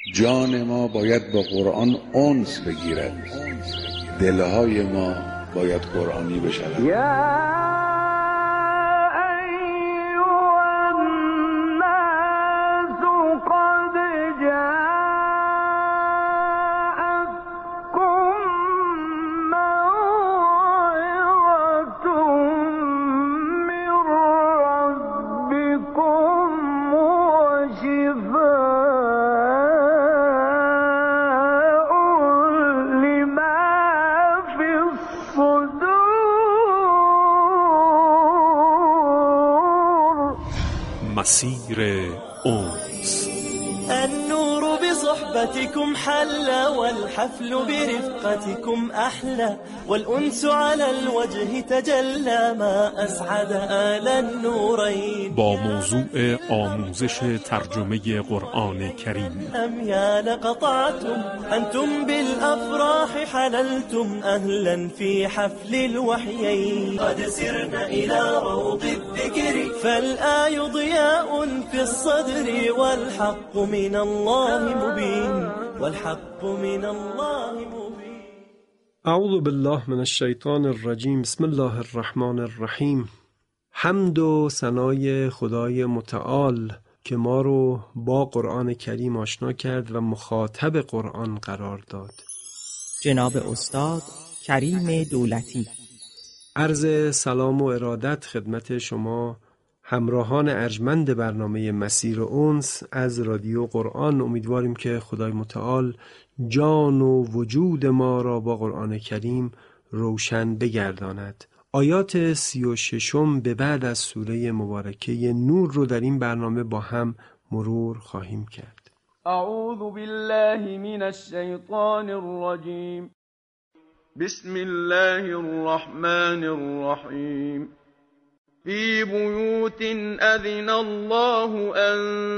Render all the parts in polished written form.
جان ما باید با قرآن انس بگیرد، دلهای ما باید قرآنی بشود. مسیر أنس. النور بصحبتكم حلى والحفل برفقتكم أحلى والأنس على الوجه تجلى ما أسعد آل النورين. با موضوع آموزش ترجمه قرآن کریم. أميال قطعتم أنتم بالأفراح حللتم أهلا في حفل الوحيين. قد سرنا إلى روض الذكر فالآي ضياء في الصدر والحق من الله مبين والحق من الله مبين. اعوذ بالله من الشیطان الرجیم. بسم الله الرحمن الرحیم. حمد و ثنای خدای متعال که ما رو با قرآن کریم آشنا کرد و مخاطب قرآن قرار داد. جناب استاد کریم دولتی. عرض سلام و ارادت خدمت شما همراهان ارجمند برنامه مسیر أنس از رادیو قرآن. امیدواریم که خدای متعال جان و وجود ما را با قرآن کریم روشن بگرداند. آیات 36 به بعد از سوره مبارکه نور رو در این برنامه با هم مرور خواهیم کرد. اعوذ بالله من الشیطان الرجیم. بسم الله الرحمن الرحیم. في بيوت أذن الله أن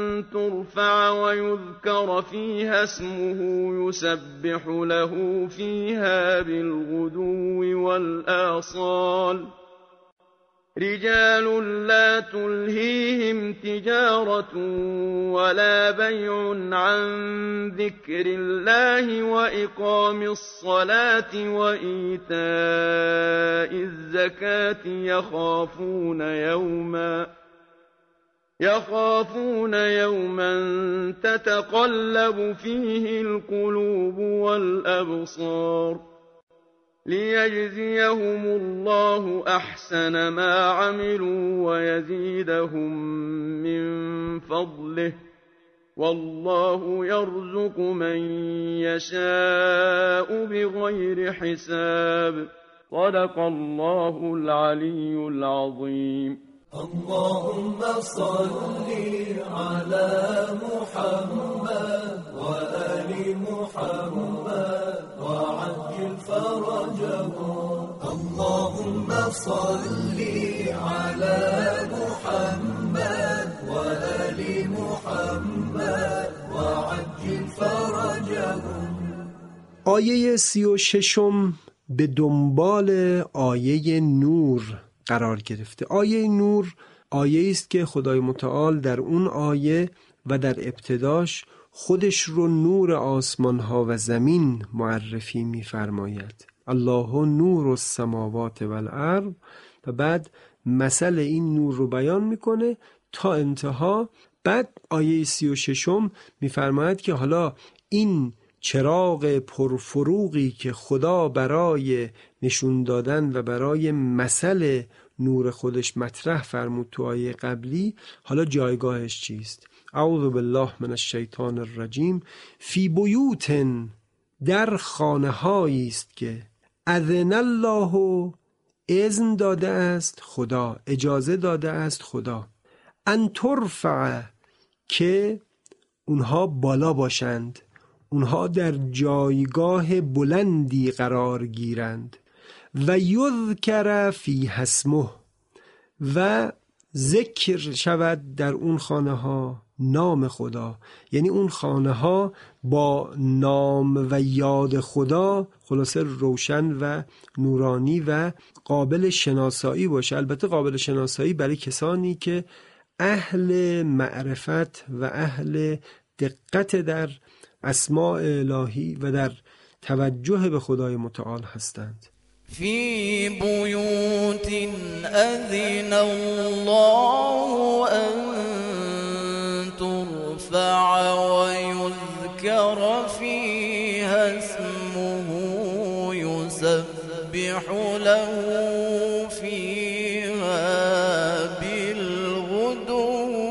ترفع ويذكر فيها اسمه يسبح له فيها بالغدو والآصال. رجال لا تلهيهم تجارة ولا بيع عن ذكر الله وإقام الصلاة وإيتاء الزكاة يخافون يوما تتقلب فيه القلوب والأبصار. ليجزيهم الله أحسن ما عملوا ويزيدهم من فضله والله يرزق من يشاء بغير حساب. صدق الله العلي العظيم. اللهم صل على محمد وآل محمد وعجل فرجهم. اللهم صل على محمد وآل محمد وعجل فرجهم. آیه 36 به دنبال آیه نور قرار گرفته. آیه نور آیه است که خدای متعال در اون آیه و در ابتداش خودش رو نور آسمان ها و زمین معرفی می‌فرماید. الله نور السماوات والارض و بعد مثل این نور رو بیان میکنه تا انتها. بعد آیه 36 می‌فرماید که حالا این چراغ پرفروغی که خدا برای نشون دادن و برای مثل نور خودش مطرح فرمود تو آیه قبلی، حالا جایگاهش چیست؟ اعوذ بالله من الشیطان الرجیم. فی بیوت، در خانه هایی است که اذن الله، اذن داده است خدا، اجازه داده است خدا، ان ترفع، که اونها بالا باشند، اونها در جایگاه بلندی قرار گیرند، و یذکر فی اسمه، و ذکر شود در اون خانه ها نام خدا، یعنی اون خانه ها با نام و یاد خدا خلاصه روشن و نورانی و قابل شناسایی باشه. البته قابل شناسایی برای کسانی که اهل معرفت و اهل دقت در اسماء الهی و در توجه به خدای متعال هستند. فی بیوت اذن الله ان ترفع و یذکر فیها اسمه یسبح له فیها بالغدو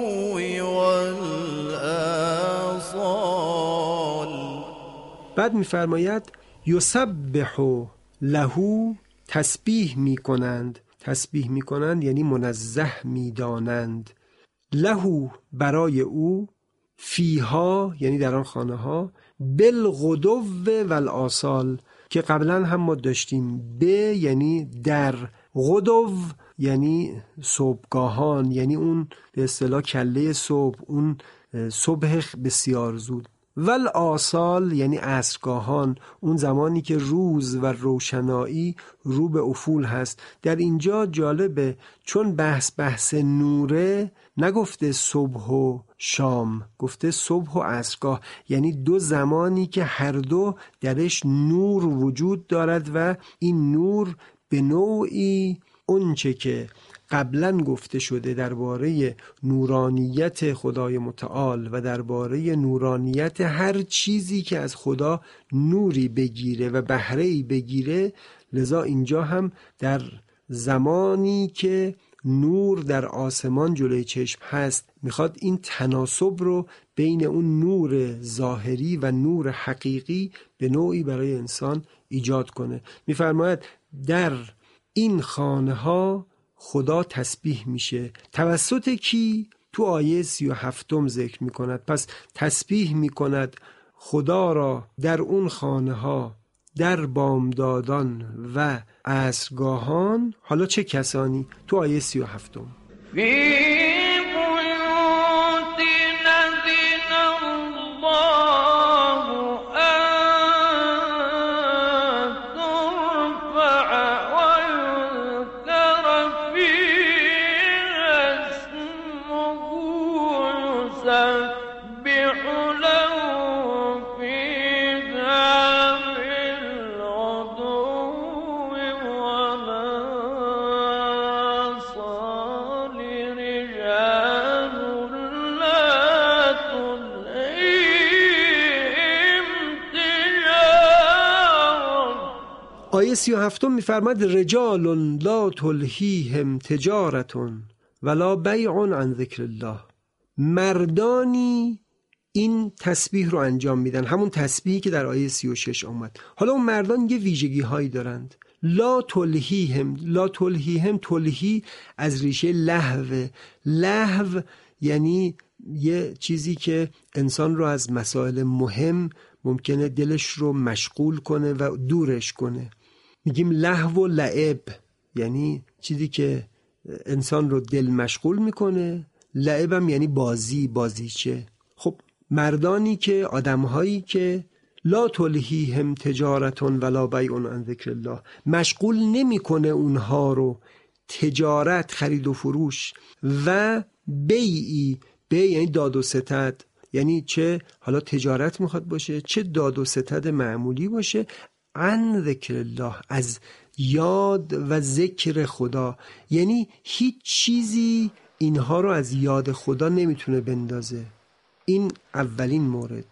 والآصال. بعد می‌فرماید یسبح له، تسبیح می‌کنند. تسبیح می‌کنند یعنی منزه می‌دانند. له برای او، فیها یعنی در آن خانه ها، بالغدو والآصال که قبلا هم ما داشتیم. به یعنی در، غدو یعنی صبحگاهان، یعنی اون به اصطلاح کله صبح، اون صبح بسیار زود. والآصال یعنی عصرگاهان، اون زمانی که روز و روشنایی رو به افول هست. در اینجا جالبه چون بحث نوره، نگفته صبح و شام، گفته صبح و عصرگاه، یعنی دو زمانی که هر دو درش نور وجود دارد و این نور به نوعی اونچه که قبلا گفته شده درباره نورانیت خدای متعال و درباره نورانیت هر چیزی که از خدا نوری بگیره و بهره‌ای بگیره، لذا اینجا هم در زمانی که نور در آسمان جلوی چشم هست میخواد این تناسب رو بین اون نور ظاهری و نور حقیقی به نوعی برای انسان ایجاد کنه. میفرماید در این خانه ها خدا تسبیح میشه. توسط کی؟ تو آیه 37 ذکر میکند. پس تسبیح میکند خدا را در اون خانه ها، در بامدادان و عصرگاهان. حالا چه کسانی؟ تو آیه 37 آیه 37 میفرماد رجال لا تلهیهم تجارت ولا بیع عن ذکر الله. مردانی این تسبیح رو انجام میدن، همون تسبیحی که در آیه 36 آمد. حالا اون مردان یه ویژگی هایی دارند. لا تلهیهم، لا تلهیهم، تلهی از ریشه لهو. لهو یعنی یه چیزی که انسان رو از مسائل مهم ممکنه دلش رو مشغول کنه و دورش کنه. میگیم لهو و لعب، یعنی چیزی که انسان رو دل مشغول میکنه. لعب هم یعنی بازیچه. خب مردانی که، آدمهایی که لا تلهیهم تجارت ولا بیع عن ذکر الله، مشغول نمیکنه اونها رو تجارت، خرید و فروش، و بیعی، بیع یعنی داد و ستد، یعنی چه حالا تجارت میخواد باشه چه داد و ستد معمولی باشه، عن ذکر الله، از یاد و ذکر خدا، یعنی هیچ چیزی اینها رو از یاد خدا نمیتونه بندازه. این اولین مورد.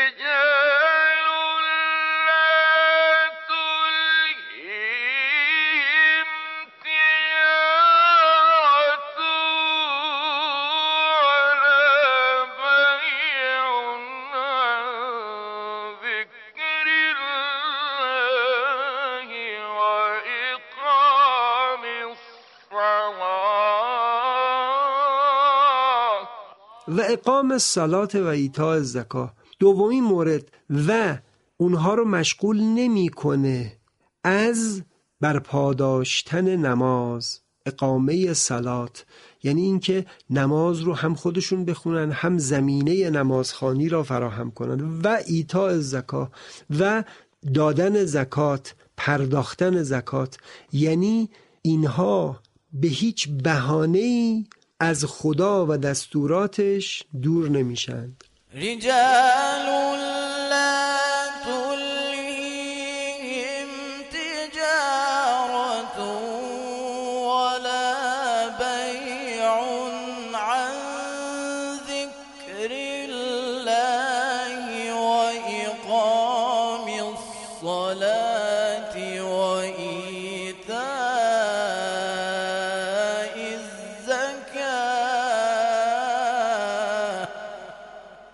و اقام الصلاة و ایتاء الزکات. دومین مورد، و اونها رو مشغول نمیکنه از برپاداشتن نماز، اقامه صلات، یعنی اینکه نماز رو هم خودشون بخونن، هم زمینه نمازخوانی را فراهم کنن، و ایتاء الزکات و دادن زکات، پرداختن زکات، یعنی اینها به هیچ بهانه‌ای از خدا و دستوراتش دور نمیشند. رجال لا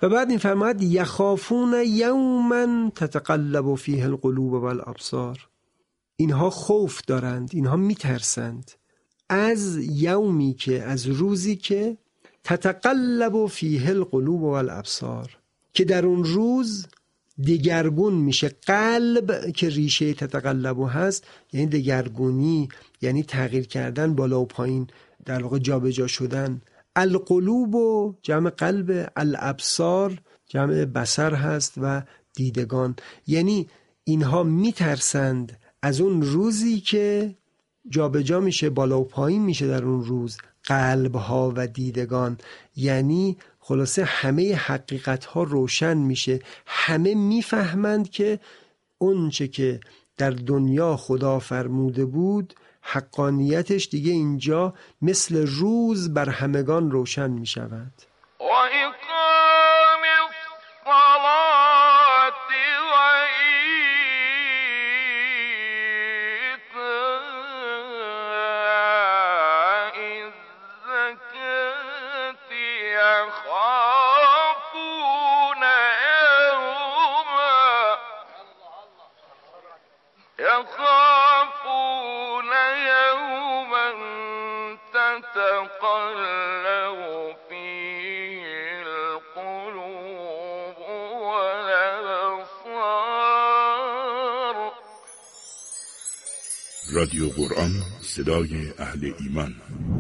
و بعد این فرماید یخافون یوما تتقلب فیه القلوب والابصار، اینها خوف دارند، اینها میترسند از یومی که، از روزی که تتقلب فیه القلوب والابصار، که در اون روز دگرگون میشه. قلب که ریشه تتقلب هست یعنی دگرگونی، یعنی تغییر کردن، بالا و پایین، در واقع جابجا شدن. القلوب و جمع قلب، الابصار جمع بصر هست و دیدگان. یعنی اینها میترسند از اون روزی که جابجا میشه، بالا و پایین میشه در اون روز قلب ها و دیدگان. یعنی خلاصه همه حقیقت ها روشن میشه، همه میفهمند که اون چه که در دنیا خدا فرموده بود حقانیتش دیگه اینجا مثل روز بر همگان روشن میشود. يخافون يوما تتقلب فيه القلوب والأبصار. رادیو قرآن، صدای اهل ایمان.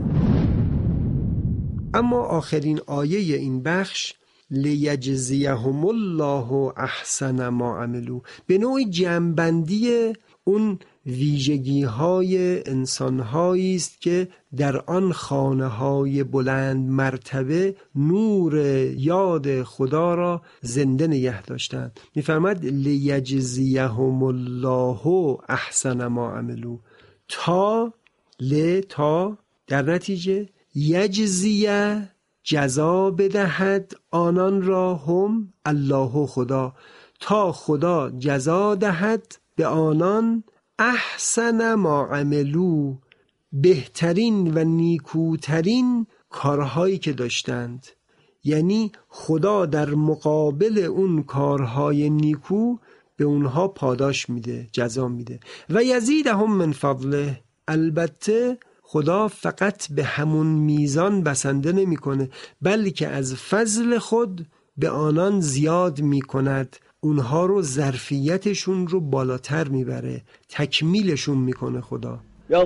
اما آخرین آیه این بخش لیجزیهم الله احسن ما عملوا، به نوعی جمع‌بندی اون ویژگی های انسان هایی است که در آن خانه های بلند مرتبه نور یاد خدا را زنده نگه داشتند. می‌فرماد لیجزیهم الله احسن ما عملوا، تا در نتیجه یجزیه جزا بدهد آنان را، هم الله خدا، تا خدا جزا دهد به آنان احسن ما عملو، بهترین و نیکوترین کارهایی که داشتند. یعنی خدا در مقابل اون کارهای نیکو به اونها پاداش میده، جزا میده. و یزیدهم من فضله، البته خدا فقط به همون میزان بسنده نمی کنه، بلکه از فضل خود به آنان زیاد می کند، اونها رو ظرفیتشون رو بالاتر می بره، تکمیلشون می کنه خدا.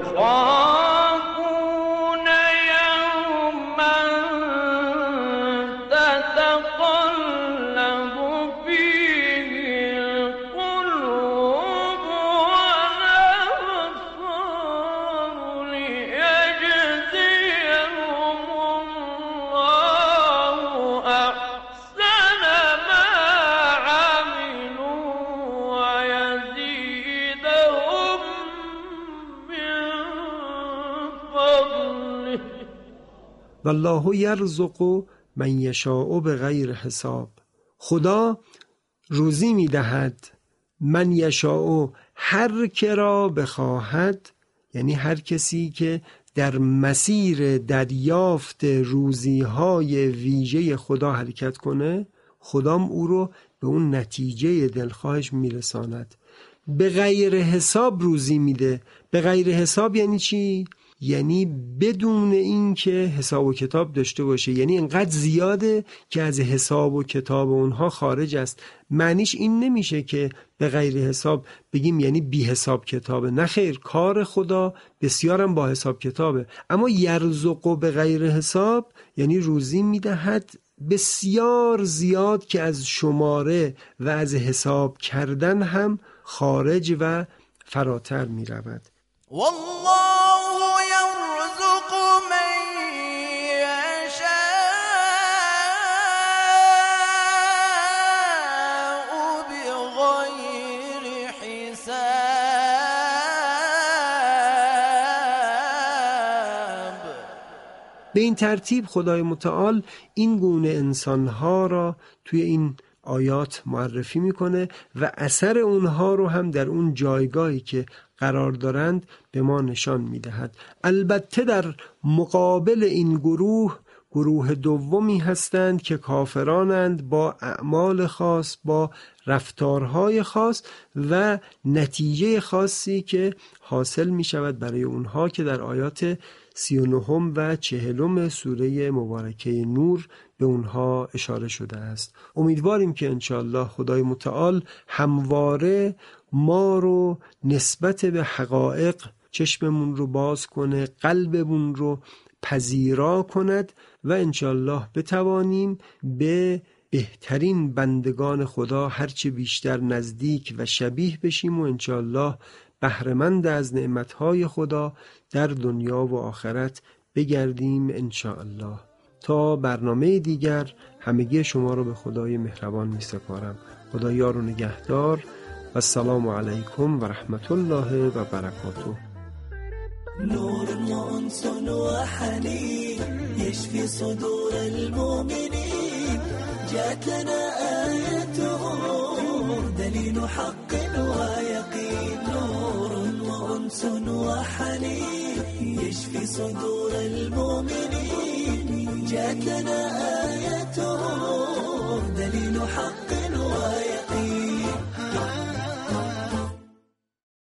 والله یرزق من یشاء بغیر حساب، خدا روزی میدهد من یشاء، هر که را بخواهد، یعنی هر کسی که در مسیر دریافت روزیهای ویژه خدا حرکت کنه، خدام او رو به اون نتیجه دلخواهش میرساند. به غیر حساب روزی میده. به غیر حساب یعنی چی؟ یعنی بدون این که حساب و کتاب داشته باشه، یعنی اینقدر زیاده که از حساب و کتاب اونها خارج است. معنیش این نمیشه که به غیر حساب بگیم یعنی بی حساب کتابه، نه خیر، کار خدا بسیارم با حساب کتابه. اما یرزق به غیر حساب یعنی روزی میدهد بسیار زیاد که از شماره و از حساب کردن هم خارج و فراتر می رود. والله يرزق من يشاء بغير حساب. به این ترتیب خدای متعال این گونه انسانها را توی این آیات معرفی میکنه و اثر اونها رو هم در اون جایگاهی که قرار دارند به ما نشان میدهد. البته در مقابل این گروه گروه دومی هستند که کافرانند با اعمال خاص، با رفتارهای خاص و نتیجه خاصی که حاصل می شود برای اونها که در آیات 39 و 40 سوره مبارکه نور به اونها اشاره شده است. امیدواریم که انشاءالله خدای متعال همواره ما رو نسبت به حقایق چشممون رو باز کنه، قلبمون رو پذیرا کند و انشاءالله بتوانیم به بهترین بندگان خدا هرچه بیشتر نزدیک و شبیه بشیم و انشاءالله بهره‌مند از نعمتهای خدا در دنیا و آخرت بگردیم انشاءالله. تا برنامه دیگر همگی شما رو به خدای مهربان می سپارم. خدا یار و نگهدار و السلام علیکم و رحمت الله و برکاته. نور وأنس وحنين يشفي صدور المؤمنين، جاءت لنا آيته دليل حق ويقين. نور وأنس وحنين يشفي صدور المؤمنين، جاءت لنا آيته دليل حق